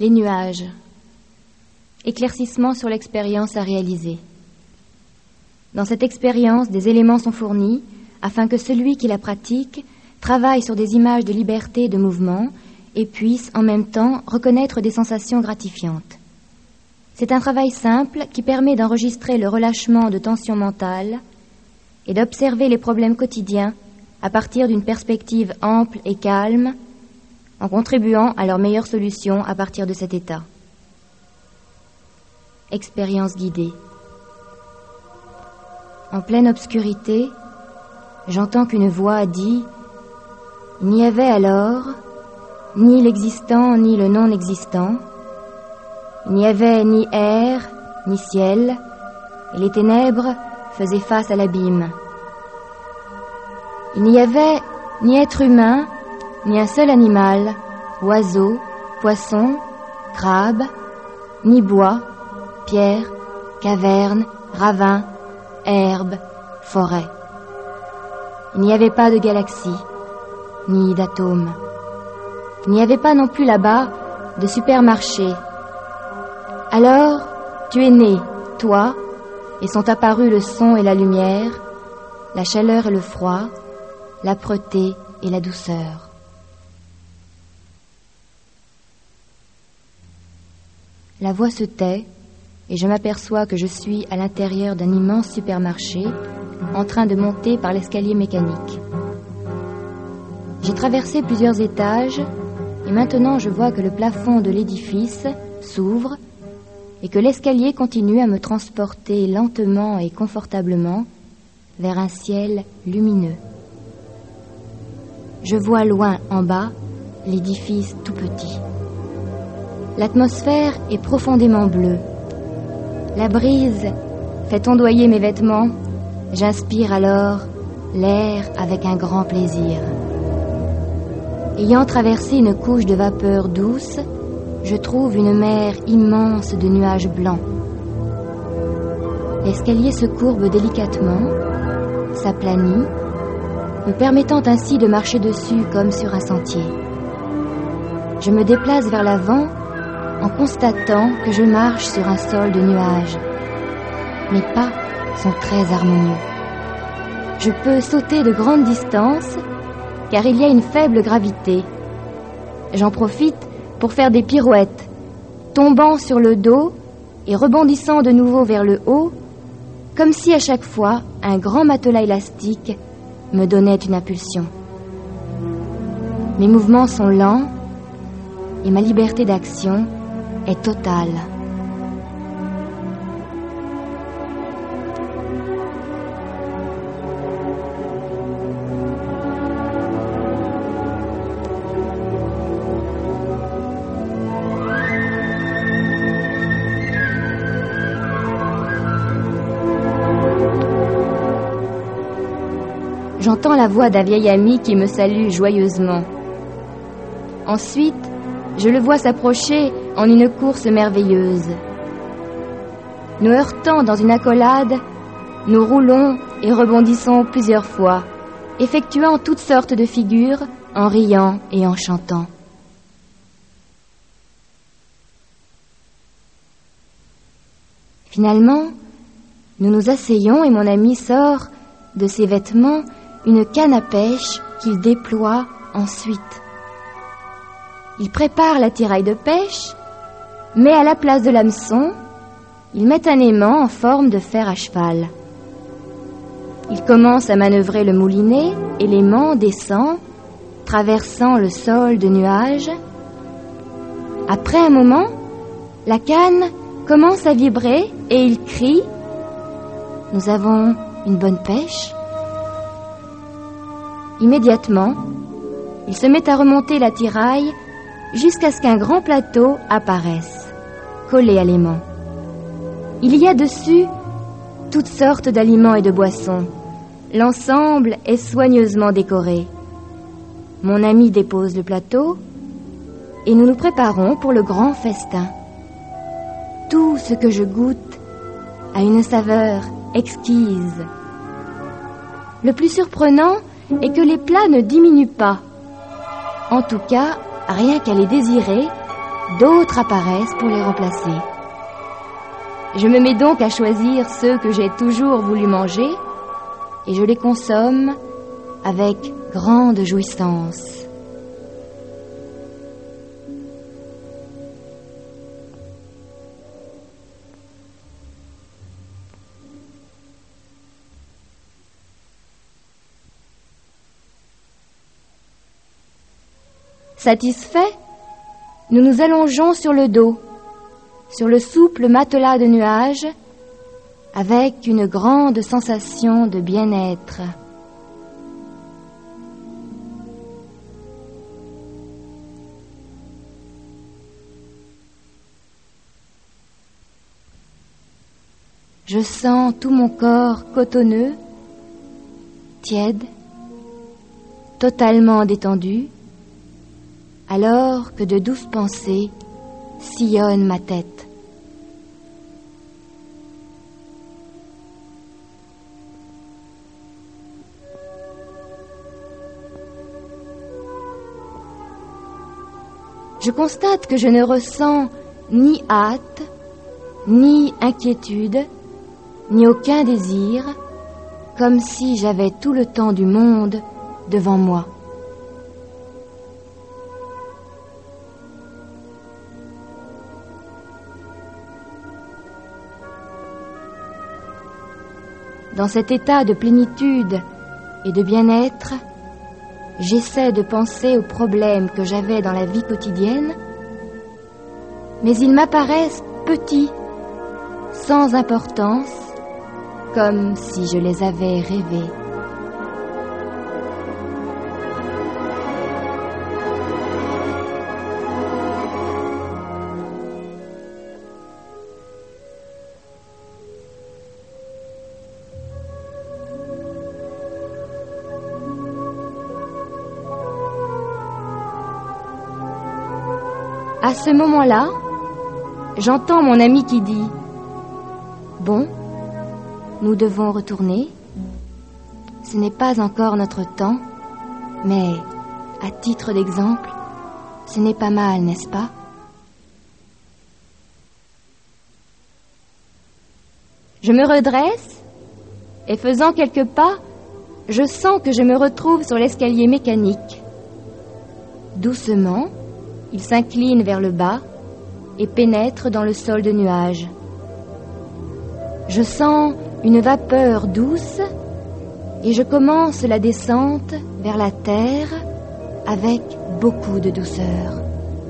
Les nuages. Éclaircissement sur l'expérience à réaliser. Dans cette expérience, des éléments sont fournis afin que celui qui la pratique travaille sur des images de liberté et de mouvement et puisse en même temps reconnaître des sensations gratifiantes. C'est un travail simple qui permet d'enregistrer le relâchement de tensions mentales et d'observer les problèmes quotidiens à partir d'une perspective ample et calme, en contribuant à leur meilleure solution à partir de cet état. Expérience guidée. En pleine obscurité, j'entends qu'une voix dit « Il n'y avait alors ni l'existant ni le non-existant, il n'y avait ni air ni ciel, et les ténèbres faisaient face à l'abîme. Il n'y avait ni être humain, ni un seul animal, oiseau, poisson, crabe, ni bois, pierre, caverne, ravin, herbe, forêt. Il n'y avait pas de galaxie, ni d'atomes. Il n'y avait pas non plus là-bas de supermarché. Alors, tu es né, toi, et sont apparus le son et la lumière, la chaleur et le froid, l'âpreté et la douceur. La voix se tait et je m'aperçois que je suis à l'intérieur d'un immense supermarché en train de monter par l'escalier mécanique. J'ai traversé plusieurs étages et maintenant je vois que le plafond de l'édifice s'ouvre et que l'escalier continue à me transporter lentement et confortablement vers un ciel lumineux. Je vois loin en bas l'édifice tout petit. L'atmosphère est profondément bleue. La brise fait ondoyer mes vêtements. J'inspire alors l'air avec un grand plaisir. Ayant traversé une couche de vapeur douce, je trouve une mer immense de nuages blancs. L'escalier se courbe délicatement, s'aplanit, me permettant ainsi de marcher dessus comme sur un sentier. Je me déplace vers l'avant en constatant que je marche sur un sol de nuages. Mes pas sont très harmonieux. Je peux sauter de grandes distances car il y a une faible gravité. J'en profite pour faire des pirouettes, tombant sur le dos et rebondissant de nouveau vers le haut, comme si à chaque fois un grand matelas élastique me donnait une impulsion. Mes mouvements sont lents et ma liberté d'action est totale. J'entends la voix d'un vieil ami qui me salue joyeusement. Ensuite, je le vois s'approcher en une course merveilleuse. Nous heurtant dans une accolade, nous roulons et rebondissons plusieurs fois, effectuant toutes sortes de figures en riant et en chantant. Finalement, nous nous asseyons et mon ami sort de ses vêtements une canne à pêche qu'il déploie ensuite. Il prépare l'attirail de pêche, mais à la place de l'hameçon, il met un aimant en forme de fer à cheval. Il commence à manœuvrer le moulinet et l'aimant descend, traversant le sol de nuages. Après un moment, la canne commence à vibrer et il crie « Nous avons une bonne pêche ?» Immédiatement, il se met à remonter l'attirail jusqu'à ce qu'un grand plateau apparaisse, collé à l'aimant. Il y a dessus toutes sortes d'aliments et de boissons. L'ensemble est soigneusement décoré. Mon ami dépose le plateau et nous nous préparons pour le grand festin. Tout ce que je goûte a une saveur exquise. Le plus surprenant est que les plats ne diminuent pas. En tout cas, rien qu'à les désirer, d'autres apparaissent pour les remplacer. Je me mets donc à choisir ceux que j'ai toujours voulu manger et je les consomme avec grande jouissance. Satisfaits, nous nous allongeons sur le dos, sur le souple matelas de nuages, avec une grande sensation de bien-être. Je sens tout mon corps cotonneux, tiède, totalement détendu, alors que de douces pensées sillonnent ma tête. Je constate que je ne ressens ni hâte, ni inquiétude, ni aucun désir, comme si j'avais tout le temps du monde devant moi. Dans cet état de plénitude et de bien-être, j'essaie de penser aux problèmes que j'avais dans la vie quotidienne, mais ils m'apparaissent petits, sans importance, comme si je les avais rêvés. À ce moment-là, j'entends mon ami qui dit « Bon, nous devons retourner. Ce n'est pas encore notre temps, mais à titre d'exemple, ce n'est pas mal, n'est-ce pas ?» Je me redresse et faisant quelques pas, je sens que je me retrouve sur l'escalier mécanique. Doucement, il s'incline vers le bas et pénètre dans le sol de nuages. Je sens une vapeur douce et je commence la descente vers la terre avec beaucoup de douceur.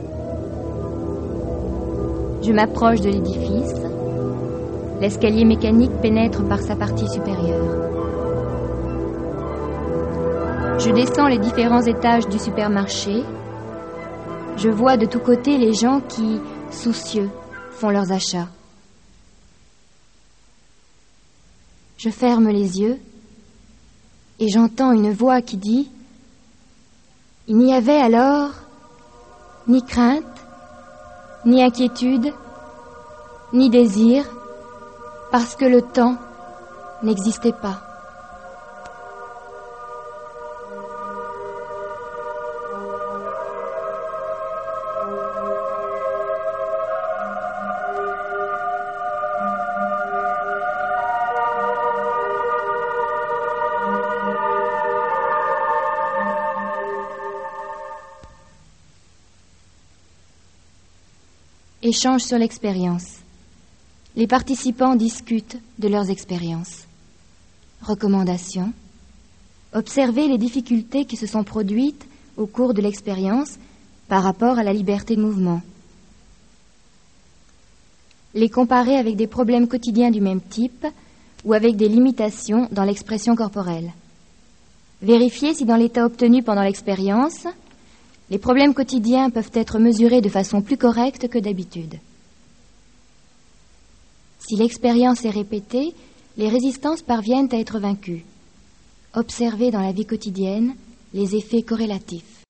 Je m'approche de l'édifice. L'escalier mécanique pénètre par sa partie supérieure. Je descends les différents étages du supermarché. Je vois de tous côtés les gens qui, soucieux, font leurs achats. Je ferme les yeux et j'entends une voix qui dit « Il n'y avait alors ni crainte, ni inquiétude, ni désir, parce que le temps n'existait pas. » Échange sur l'expérience. Les participants discutent de leurs expériences. Recommandations. Observer les difficultés qui se sont produites au cours de l'expérience par rapport à la liberté de mouvement. Les comparer avec des problèmes quotidiens du même type ou avec des limitations dans l'expression corporelle. Vérifier si dans l'état obtenu pendant l'expérience, les problèmes quotidiens peuvent être mesurés de façon plus correcte que d'habitude. Si l'expérience est répétée, les résistances parviennent à être vaincues. Observer dans la vie quotidienne les effets corrélatifs.